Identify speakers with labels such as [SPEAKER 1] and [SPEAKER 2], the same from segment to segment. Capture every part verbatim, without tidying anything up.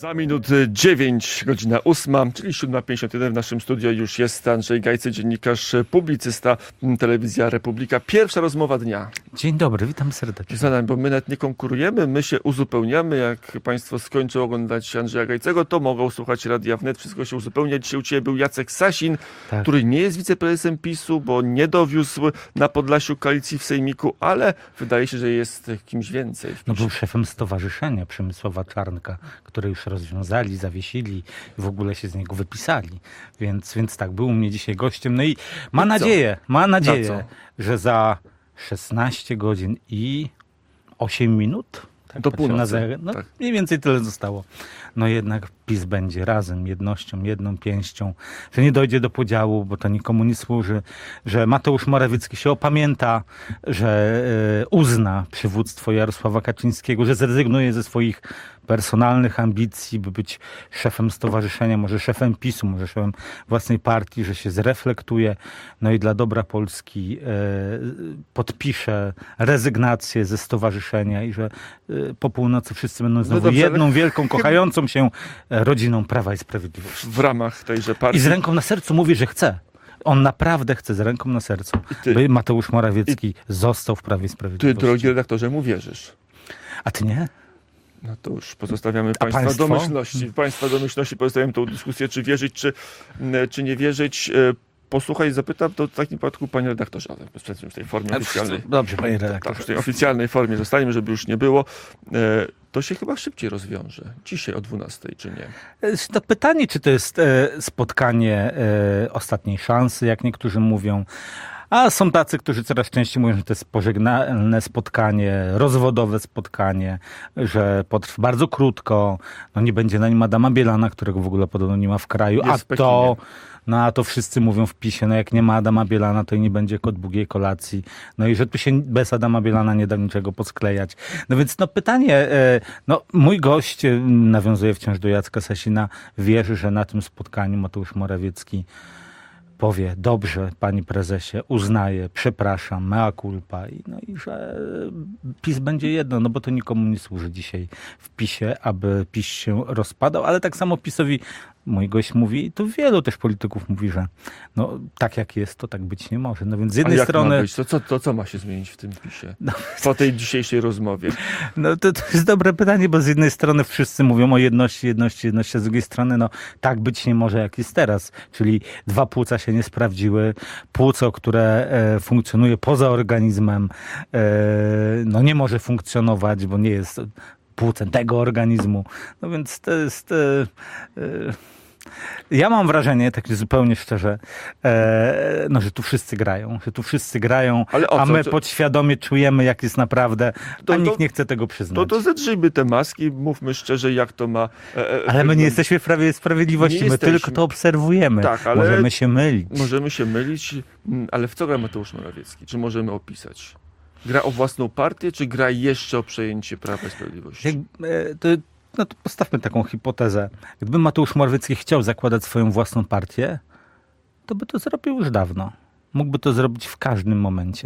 [SPEAKER 1] Za minut dziewięć, godzina ósma, czyli siódma pięćdziesiąt jeden w naszym studiu już jest Andrzej Gajcy, dziennikarz, publicysta, Telewizja Republika. Pierwsza rozmowa dnia.
[SPEAKER 2] Dzień dobry, witam serdecznie.
[SPEAKER 1] Zadań, bo my nawet nie konkurujemy, my się uzupełniamy. Jak państwo skończą oglądać Andrzeja Gajcego, to mogą słuchać Radia Wnet. Wszystko się uzupełnia. Dzisiaj u ciebie był Jacek Sasin, tak, który nie jest wiceprezesem PiSu, bo nie dowiózł na Podlasiu koalicji w Sejmiku, ale wydaje się, że jest kimś więcej.
[SPEAKER 2] No był szefem stowarzyszenia Przemysława Czarnka, które już rozwiązali, zawiesili, w ogóle się z niego wypisali. Więc, więc tak, był u mnie dzisiaj gościem. No i ma I nadzieję, co? ma nadzieję, że za szesnaście godzin i osiem minut, tak,
[SPEAKER 1] do północy,
[SPEAKER 2] no,
[SPEAKER 1] tak.
[SPEAKER 2] Mniej więcej tyle zostało. No jednak PiS będzie razem, jednością, jedną pięścią, że nie dojdzie do podziału, bo to nikomu nie służy, że Mateusz Morawiecki się opamięta, że e, uzna przywództwo Jarosława Kaczyńskiego, że zrezygnuje ze swoich personalnych ambicji, by być szefem stowarzyszenia, może szefem PiSu, może szefem własnej partii, że się zreflektuje, no i dla dobra Polski e, podpisze rezygnację ze stowarzyszenia i że e, po północy wszyscy będą znowu no dobrze, jedną ale... wielką, kochającą się rodziną Prawa i Sprawiedliwości.
[SPEAKER 1] W ramach tejże partii.
[SPEAKER 2] I z ręką na sercu mówi, że chce. On naprawdę chce z ręką na sercu, ty, by Mateusz Morawiecki i... został w Prawie i Sprawiedliwości.
[SPEAKER 1] Ty, drogi redaktorze, mu wierzysz.
[SPEAKER 2] A ty nie?
[SPEAKER 1] No to już pozostawiamy Państwa
[SPEAKER 2] państwo?
[SPEAKER 1] domyślności. Państwa domyślności pozostawiamy tą dyskusję, czy wierzyć, czy, czy nie wierzyć. Posłuchaj, zapytam, to w takim przypadku panie redaktorze, ale w tej formie oficjalnej.
[SPEAKER 2] Dobrze, panie redaktorze.
[SPEAKER 1] Tak, w tej oficjalnej formie zostaniemy, żeby już nie było. To się chyba szybciej rozwiąże. Dzisiaj o dwunastej, czy nie?
[SPEAKER 2] To pytanie, czy to jest spotkanie ostatniej szansy, jak niektórzy mówią. A są tacy, którzy coraz częściej mówią, że to jest pożegnalne spotkanie, rozwodowe spotkanie, że potrwa bardzo krótko, no nie będzie na nim Adama Bielana, którego w ogóle podobno nie ma w kraju, jest a to, no a to wszyscy mówią w PiSie, no jak nie ma Adama Bielana, to i nie będzie kot długiej kolacji, no i że tu się bez Adama Bielana nie da niczego posklejać. No więc no pytanie, no mój gość, nawiązuje wciąż do Jacka Sasina, wierzy, że na tym spotkaniu Mateusz Morawiecki powie, dobrze, pani prezesie, uznaję, przepraszam, mea culpa. I, no i że PiS będzie jedno, no bo to nikomu nie służy dzisiaj w PiSie, aby PiS się rozpadał, ale tak samo PiSowi, mój gość mówi, i tu wielu też polityków mówi, że no tak jak jest, to tak być nie może. No więc z jednej
[SPEAKER 1] A jak
[SPEAKER 2] strony...
[SPEAKER 1] ma być? To, co, to co ma się zmienić w tym PiSie? No, po tej dzisiejszej rozmowie.
[SPEAKER 2] No to, to jest dobre pytanie, bo z jednej strony wszyscy mówią o jedności, jedności, jedności, a z drugiej strony no tak być nie może jak jest teraz. Czyli dwa płuca się nie sprawdziły. Płuco, które e, funkcjonuje poza organizmem, e, no nie może funkcjonować, bo nie jest płucem tego organizmu. No więc to jest... E, e, ja mam wrażenie, tak zupełnie szczerze, e, no, że tu wszyscy grają, że tu wszyscy grają, a my podświadomie czujemy, jak jest naprawdę,
[SPEAKER 1] to,
[SPEAKER 2] a nikt
[SPEAKER 1] to,
[SPEAKER 2] nie chce tego przyznać.
[SPEAKER 1] To, to zedrzyjmy te maski, mówmy szczerze, jak to ma... E,
[SPEAKER 2] ale my nie jesteśmy w Prawie i Sprawiedliwości, my jesteśmy. Tylko to obserwujemy.
[SPEAKER 1] Tak, ale
[SPEAKER 2] możemy się mylić.
[SPEAKER 1] Możemy się mylić, ale w co gra Mateusz Morawiecki? Czy możemy opisać? Gra o własną partię, czy gra jeszcze o przejęcie Prawa i Sprawiedliwości?
[SPEAKER 2] Jak, e, to, no to postawmy taką hipotezę. Gdyby Mateusz Morawiecki chciał zakładać swoją własną partię, to by to zrobił już dawno. Mógłby to zrobić w każdym momencie.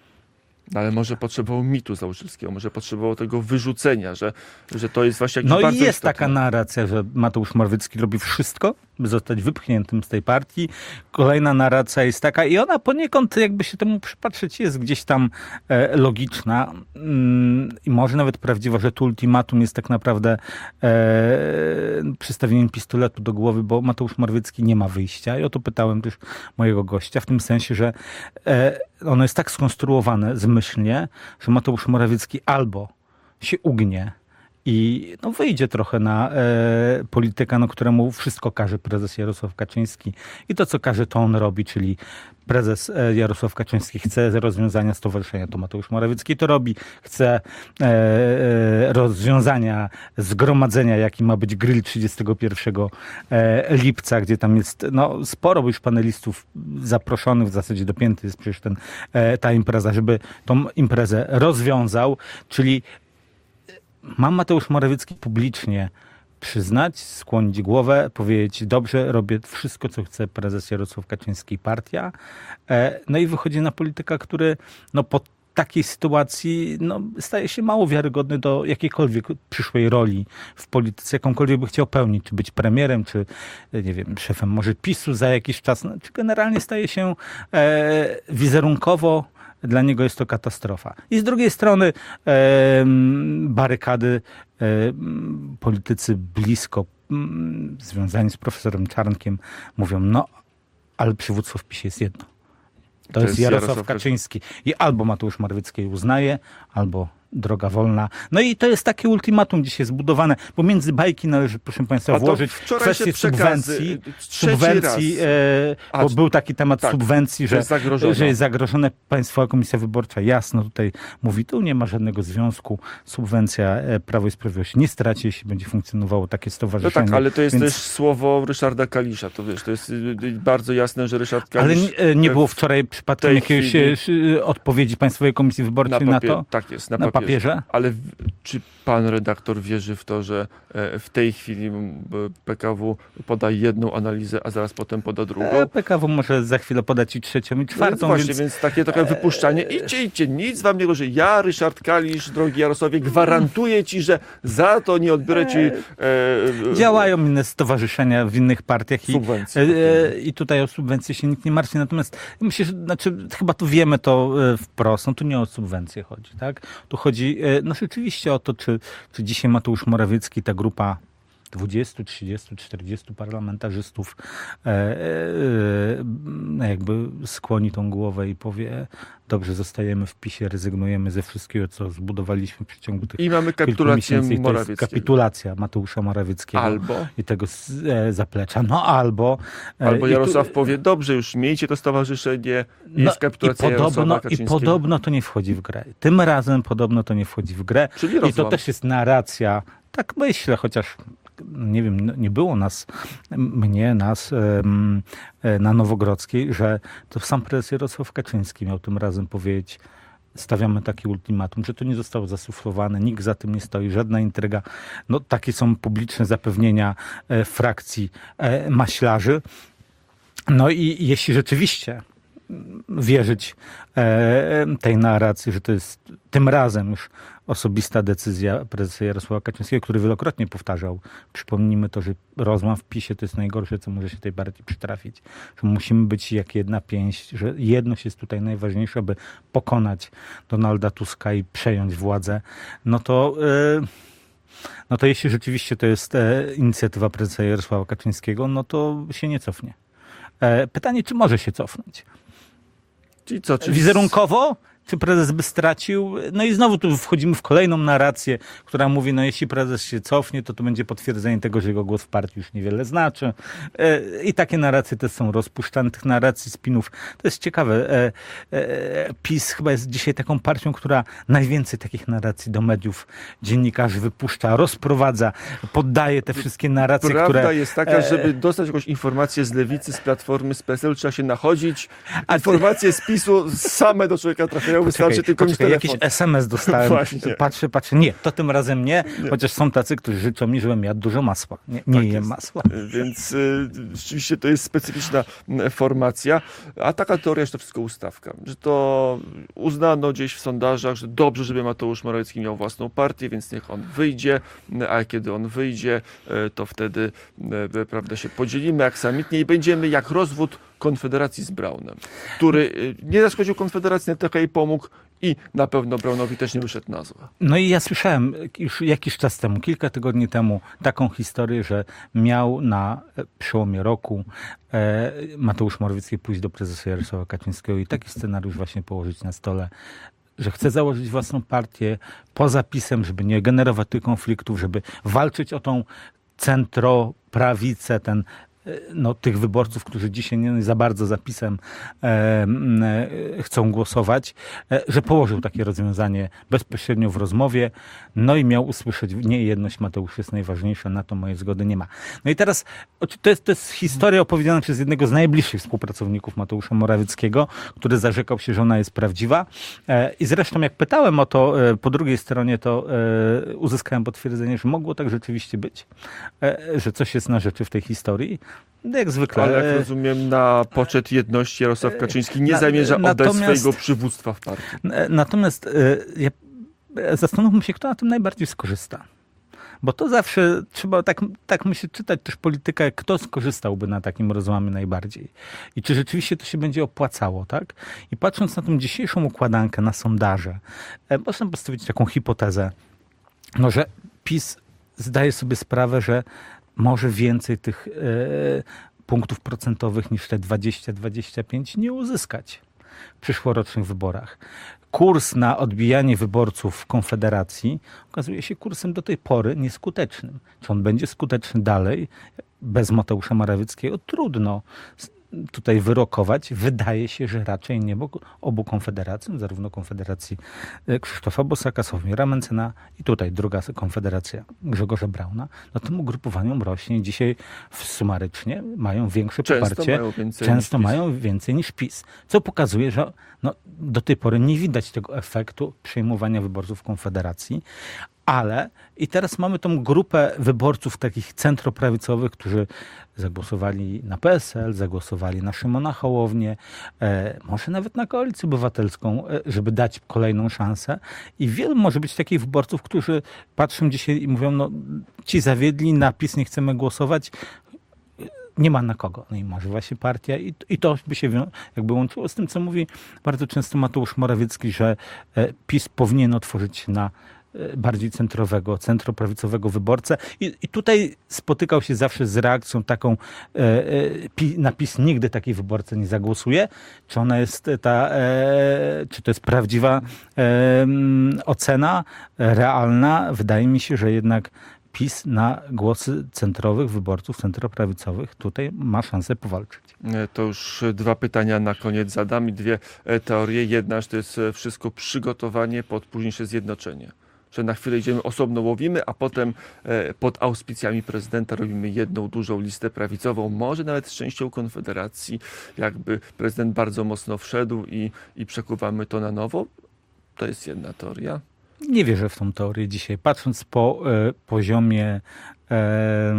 [SPEAKER 1] Ale może potrzebował mitu założycielskiego, może potrzebował tego wyrzucenia, że, że to jest właśnie jakieś
[SPEAKER 2] No
[SPEAKER 1] bardzo
[SPEAKER 2] i jest
[SPEAKER 1] istotne.
[SPEAKER 2] taka narracja, że Mateusz Morawiecki robi wszystko, by zostać wypchniętym z tej partii. Kolejna narracja jest taka i ona poniekąd, jakby się temu przypatrzeć, jest gdzieś tam e, logiczna mm, i może nawet prawdziwa, że tu ultimatum jest tak naprawdę e, przystawieniem pistoletu do głowy, bo Mateusz Morawiecki nie ma wyjścia i o to pytałem też mojego gościa, w tym sensie, że e, ono jest tak skonstruowane zmyślnie, że Mateusz Morawiecki albo się ugnie i no, wyjdzie trochę na e, polityka, no, któremu wszystko każe prezes Jarosław Kaczyński i to, co każe, to on robi, czyli prezes e, Jarosław Kaczyński chce rozwiązania stowarzyszenia, to Mateusz Morawiecki to robi, chce e, e, rozwiązania zgromadzenia, jakim ma być grill trzydziestego pierwszego e, lipca, gdzie tam jest no, sporo już panelistów zaproszonych, w zasadzie dopięty jest przecież ten, e, ta impreza, żeby tą imprezę rozwiązał, czyli ma Mateusz Morawiecki publicznie przyznać, skłonić głowę, powiedzieć, dobrze, robię wszystko, co chce prezes Jarosław Kaczyński i partia. No i wychodzi na polityka, który no, pod takiej sytuacji no, staje się mało wiarygodny do jakiejkolwiek przyszłej roli w polityce, jakąkolwiek by chciał pełnić, czy być premierem, czy nie wiem, szefem może PiSu za jakiś czas, no, czy generalnie staje się e, wizerunkowo dla niego jest to katastrofa. I z drugiej strony e, barykady, e, politycy blisko m, związani z profesorem Czarnkiem mówią, no ale przywództwo w PiSie jest jedno. To, to jest, jest Jarosław, Jarosław Kaczyński. I albo Mateusz Morawiecki uznaje, albo droga wolna. No i to jest takie ultimatum dzisiaj zbudowane, bo między bajki należy, proszę Państwa, włożyć kwestię subwencji. Subwencji, e, bo był taki temat tak, subwencji, że jest, że jest zagrożone. Państwowa Komisja Wyborcza jasno tutaj mówi, tu nie ma żadnego związku. Subwencja e, Prawo i Sprawiedliwość nie straci, jeśli będzie funkcjonowało takie stowarzyszenie.
[SPEAKER 1] No tak, ale to jest
[SPEAKER 2] Więc...
[SPEAKER 1] też słowo Ryszarda Kalisza. To wiesz, to jest bardzo jasne, że Ryszard Kalisz...
[SPEAKER 2] Ale nie, nie było wczoraj przypadkiem jakiejś chwili... odpowiedzi Państwowej Komisji Wyborczej na, papier... na to?
[SPEAKER 1] Tak jest,
[SPEAKER 2] na, na papierze.
[SPEAKER 1] Ale czy pan redaktor wierzy w to, że w tej chwili P K W poda jedną analizę, a zaraz potem poda drugą?
[SPEAKER 2] P K W może za chwilę podać i trzecią, i czwartą.
[SPEAKER 1] No właśnie, więc...
[SPEAKER 2] więc
[SPEAKER 1] takie trochę wypuszczanie. Idźcie, idźcie, nic wam nie grozi. Ja, Ryszard Kalisz, drogi Jarosławie, gwarantuję ci, że za to nie odbiorę ci... E...
[SPEAKER 2] Działają inne stowarzyszenia w innych partiach i,
[SPEAKER 1] subwencje,
[SPEAKER 2] e, i tutaj o subwencje się nikt nie martwi. Natomiast myślę, że znaczy, chyba tu wiemy to wprost. No tu nie o subwencje chodzi, tak? Tu chodzi no rzeczywiście o to, czy, czy dzisiaj Mateusz Morawiecki, ta grupa dwudziestu, trzydziestu, czterdziestu parlamentarzystów e, e, jakby skłoni tą głowę i powie, dobrze, zostajemy w PiSie, rezygnujemy ze wszystkiego, co zbudowaliśmy w przeciągu tych
[SPEAKER 1] I mamy kapitulację
[SPEAKER 2] Morawieckiego. Kapitulacja Mateusza Morawieckiego
[SPEAKER 1] albo
[SPEAKER 2] i tego e, zaplecza. No albo... E,
[SPEAKER 1] albo Jarosław
[SPEAKER 2] tu,
[SPEAKER 1] powie, dobrze, już miejcie to stowarzyszenie,
[SPEAKER 2] no,
[SPEAKER 1] jest kapitulacja
[SPEAKER 2] i podobno,
[SPEAKER 1] Jarosława Kaczyńskiego.
[SPEAKER 2] I podobno to nie wchodzi w grę. Tym razem podobno to nie wchodzi w grę.
[SPEAKER 1] Czyli
[SPEAKER 2] I to
[SPEAKER 1] rozłam.
[SPEAKER 2] też jest narracja, tak myślę, chociaż nie wiem, nie było nas, mnie, nas na Nowogrodzkiej, że to sam prezes Jarosław Kaczyński miał tym razem powiedzieć, stawiamy taki ultimatum, że to nie zostało zasuflowane, nikt za tym nie stoi, żadna intryga. No takie są publiczne zapewnienia frakcji maślarzy. No i jeśli rzeczywiście wierzyć tej narracji, że to jest tym razem już osobista decyzja prezesa Jarosława Kaczyńskiego, który wielokrotnie powtarzał, przypomnijmy to, że rozłam w PiSie to jest najgorsze, co może się tej partii przytrafić. Że musimy być jak jedna pięść, że jedność jest tutaj najważniejsza, aby pokonać Donalda Tuska i przejąć władzę. No to, yy, no to jeśli rzeczywiście to jest e, inicjatywa prezesa Jarosława Kaczyńskiego, no to się nie cofnie. E, pytanie, czy może się cofnąć?
[SPEAKER 1] Czyli co? Czyli...
[SPEAKER 2] Wizerunkowo? Czy prezes by stracił? No i znowu tu wchodzimy w kolejną narrację, która mówi, no jeśli prezes się cofnie, to to będzie potwierdzenie tego, że jego głos w partii już niewiele znaczy. I takie narracje też są rozpuszczane, tych narracji, spinów. To jest ciekawe. PiS chyba jest dzisiaj taką partią, która najwięcej takich narracji do mediów, dziennikarzy wypuszcza, rozprowadza, poddaje te wszystkie narracje,
[SPEAKER 1] Prawda
[SPEAKER 2] które...
[SPEAKER 1] Prawda jest taka, żeby dostać jakąś informację z Lewicy, z Platformy, z P S L, trzeba się nachodzić. Informacje z PiSu same do człowieka trafiają. Wystarczy
[SPEAKER 2] poczekaj,
[SPEAKER 1] tylko
[SPEAKER 2] poczekaj, jakiś es em es dostałem.
[SPEAKER 1] Właśnie.
[SPEAKER 2] Patrzę, patrzę. Nie, to tym razem nie, nie. Chociaż są tacy, którzy życzą mi, żebym jadł dużo masła. Nie, nie
[SPEAKER 1] tak
[SPEAKER 2] jem
[SPEAKER 1] jest.
[SPEAKER 2] masła.
[SPEAKER 1] Więc y, rzeczywiście to jest specyficzna formacja. A taka teoria, że to wszystko ustawka. Że to uznano gdzieś w sondażach, że dobrze, żeby Mateusz Morawiecki miał własną partię, więc niech on wyjdzie. A kiedy on wyjdzie, to wtedy prawda, się podzielimy aksamitnie i będziemy jak rozwód Konfederacji z Braunem, który nie zaszkodził Konfederacji, trochę jej pomógł i na pewno Braunowi też nie wyszedł na złe.
[SPEAKER 2] No i ja słyszałem już jakiś czas temu, kilka tygodni temu, taką historię, że miał na przełomie roku e, Mateusz Morawiecki pójść do prezesa Jarosława Kaczyńskiego i taki scenariusz właśnie położyć na stole, że chce założyć własną partię poza PiS-em, żeby nie generować tych konfliktów, żeby walczyć o tą centroprawicę, ten no, tych wyborców, którzy dzisiaj nie za bardzo za PiS-em e, e, chcą głosować, e, że położył takie rozwiązanie bezpośrednio w rozmowie, no i miał usłyszeć, nie jedność Mateusz jest najważniejsza, na to mojej zgody nie ma. No i teraz, to jest, to jest historia opowiedziana przez jednego z najbliższych współpracowników Mateusza Morawieckiego, który zarzekał się, że ona jest prawdziwa e, i zresztą jak pytałem o to e, po drugiej stronie, to e, uzyskałem potwierdzenie, że mogło tak rzeczywiście być, e, że coś jest na rzeczy w tej historii. Jak zwykle.
[SPEAKER 1] Ale jak rozumiem, na poczet jedności Jarosław Kaczyński nie
[SPEAKER 2] Na,
[SPEAKER 1] zamierza oddać
[SPEAKER 2] natomiast,
[SPEAKER 1] swojego przywództwa w partii.
[SPEAKER 2] Natomiast ja, zastanówmy się, kto na tym najbardziej skorzysta. Bo to zawsze trzeba, tak, tak myślę, czytać też politykę, kto skorzystałby na takim rozłamie najbardziej. I czy rzeczywiście to się będzie opłacało, tak? I patrząc na tą dzisiejszą układankę, na sondaże, można postawić taką hipotezę, no, że PiS zdaje sobie sprawę, że może więcej tych e, punktów procentowych niż te dwadzieścia dwadzieścia pięć nie uzyskać w przyszłorocznych wyborach. Kurs na odbijanie wyborców w Konfederacji okazuje się kursem do tej pory nieskutecznym. Czy on będzie skuteczny dalej bez Mateusza Morawieckiego? Trudno tutaj wyrokować. Wydaje się, że raczej nie, bo obu konfederacjom, zarówno Konfederacji Krzysztofa Bosaka, Sławomira Mencena i tutaj druga konfederacja Grzegorza Brauna, no tym ugrupowaniom rośnie. Dzisiaj sumarycznie mają większe
[SPEAKER 1] Często
[SPEAKER 2] poparcie.
[SPEAKER 1] Mają więcej
[SPEAKER 2] Często
[SPEAKER 1] niż PiS.
[SPEAKER 2] mają więcej niż PiS. Co pokazuje, że no, do tej pory nie widać tego efektu przejmowania wyborców Konfederacji. Ale i teraz mamy tą grupę wyborców takich centroprawicowych, którzy zagłosowali na P S L, zagłosowali na Szymona Hołownię, e, może nawet na Koalicję Obywatelską, e, żeby dać kolejną szansę. I wielu może być takich wyborców, którzy patrzą dzisiaj i mówią, no ci zawiedli, na PiS nie chcemy głosować. Nie ma na kogo. No i może właśnie partia i, i to by się wią- jakby łączyło z tym, co mówi bardzo często Mateusz Morawiecki, że e, PiS powinien otworzyć się na bardziej centrowego, centroprawicowego wyborcę. I, I tutaj spotykał się zawsze z reakcją taką, e, e, pi, na PiS nigdy taki wyborca nie zagłosuje. Czy ona jest ta, e, czy to jest prawdziwa e, ocena, realna? Wydaje mi się, że jednak PiS na głosy centrowych wyborców, centroprawicowych tutaj ma szansę powalczyć.
[SPEAKER 1] To już dwa pytania na koniec zadam i dwie teorie. Jedna, że to jest wszystko przygotowanie pod późniejsze zjednoczenie. Że na chwilę idziemy osobno łowimy, a potem pod auspicjami prezydenta robimy jedną dużą listę prawicową, może nawet z częścią Konfederacji, jakby prezydent bardzo mocno wszedł i, i przekuwamy to na nowo. To jest jedna teoria.
[SPEAKER 2] Nie wierzę w tą teorię dzisiaj. Patrząc po e, poziomie e,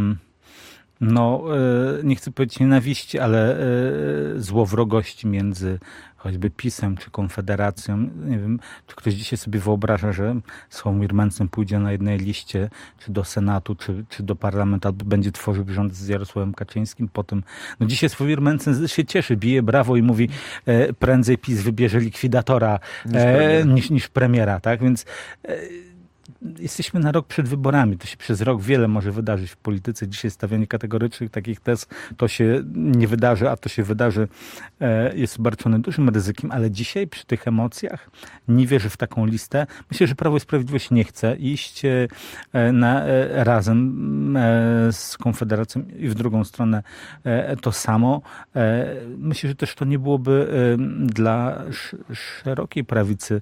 [SPEAKER 2] no, e, nie chcę powiedzieć nienawiści, ale e, złowrogości między choćby PiS-em czy Konfederacją. Nie wiem, czy ktoś dzisiaj sobie wyobraża, że Sławomir Mencen pójdzie na jednej liście, czy do Senatu, czy, czy do parlamentu, albo będzie tworzył rząd z Jarosławem Kaczyńskim. Potem, no dzisiaj Sławomir Mencen się cieszy, bije brawo i mówi, e, prędzej PiS wybierze likwidatora
[SPEAKER 1] niż,
[SPEAKER 2] e,
[SPEAKER 1] premiera.
[SPEAKER 2] niż, niż premiera, tak? Więc e, jesteśmy na rok przed wyborami. To się przez rok wiele może wydarzyć w polityce. Dzisiaj stawianie kategorycznych takich tez, to się nie wydarzy, a to się wydarzy, jest obarczone dużym ryzykiem, ale dzisiaj przy tych emocjach nie wierzę w taką listę. Myślę, że Prawo i Sprawiedliwość nie chce iść na, razem z Konfederacją i w drugą stronę to samo. Myślę, że też to nie byłoby dla szerokiej prawicy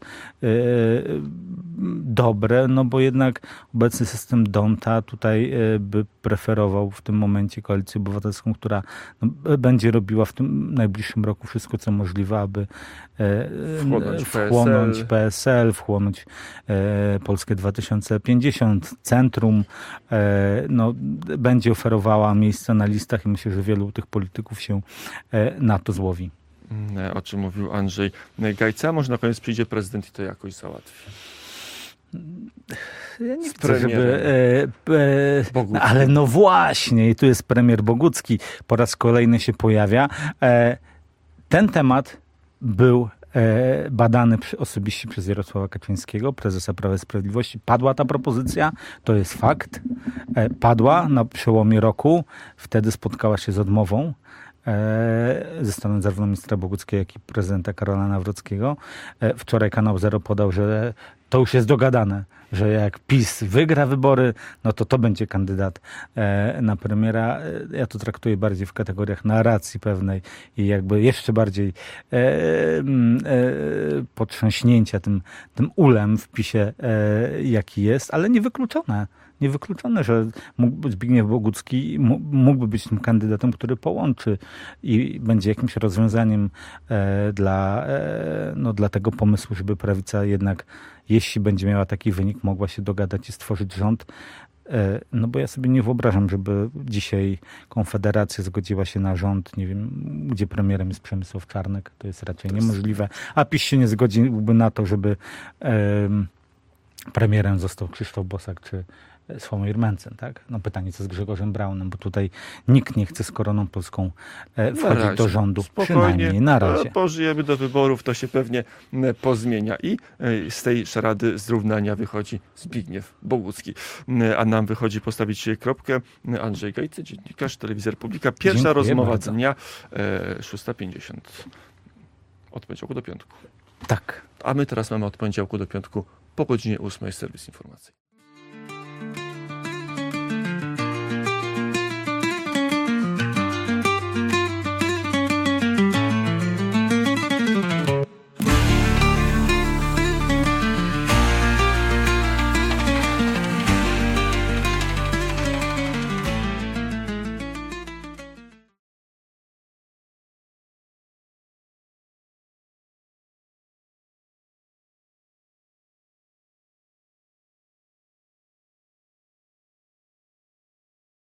[SPEAKER 2] dobre, no bo jednak obecny system Donta tutaj by preferował w tym momencie Koalicję Obywatelską, która no, będzie robiła w tym najbliższym roku wszystko, co możliwe, aby
[SPEAKER 1] wchłonąć,
[SPEAKER 2] wchłonąć P S L, wchłonąć e, Polskę dwa tysiące pięćdziesiąt, Centrum, e, no, będzie oferowała miejsca na listach i myślę, że wielu tych polityków się e, na to złowi.
[SPEAKER 1] O czym mówił Andrzej Gajca. Może na koniec przyjdzie prezydent i to jakoś załatwi.
[SPEAKER 2] Ja nie
[SPEAKER 1] Z
[SPEAKER 2] chcę, żeby... E, e,
[SPEAKER 1] Bogucki.
[SPEAKER 2] ale no właśnie, i tu jest premier Bogucki, po raz kolejny się pojawia. E, ten temat był e, badany przy, osobiście przez Jarosława Kaczyńskiego, prezesa Prawa i Sprawiedliwości. Padła ta propozycja, to jest fakt. E, padła na przełomie roku, wtedy spotkała się z odmową ze strony zarówno ministra Boguckiego, jak i prezydenta Karola Nawrockiego. Wczoraj Kanał Zero podał, że to już jest dogadane, że jak PiS wygra wybory, no to to będzie kandydat na premiera. Ja to traktuję bardziej w kategoriach narracji pewnej i jakby jeszcze bardziej potrząśnięcia tym, tym ulem w PiSie, jaki jest, ale niewykluczone. niewykluczone, że mógłby, Zbigniew Bogucki mógłby być tym kandydatem, który połączy i będzie jakimś rozwiązaniem e, dla, e, no, dla tego pomysłu, żeby prawica jednak, jeśli będzie miała taki wynik, mogła się dogadać i stworzyć rząd. No bo ja sobie nie wyobrażam, żeby dzisiaj Konfederacja zgodziła się na rząd, nie wiem, gdzie premierem jest Przemysław Czarnek. To jest raczej to jest... niemożliwe. A PiS się nie zgodziłby na to, żeby um, premierem został Krzysztof Bosak czy Sławomir Mencen, tak? No pytanie, co z Grzegorzem Braunem, bo tutaj nikt nie chce z Koroną Polską e, wchodzić do rządu.
[SPEAKER 1] Spokojnie,
[SPEAKER 2] przynajmniej na razie.
[SPEAKER 1] Pożyjemy do wyborów, to się pewnie pozmienia. I e, z tej szarady zrównania wychodzi Zbigniew Bogucki. E, a nam wychodzi postawić kropkę. Andrzej Gajcy, dziennikarz, Telewizja Republika. Pierwsza Dziękuję rozmowa bardzo. dnia, e, szósta pięćdziesiąt. Od poniedziałku do piątku.
[SPEAKER 2] Tak.
[SPEAKER 1] A my teraz mamy od poniedziałku do piątku po godzinie ósmej serwis informacyjny.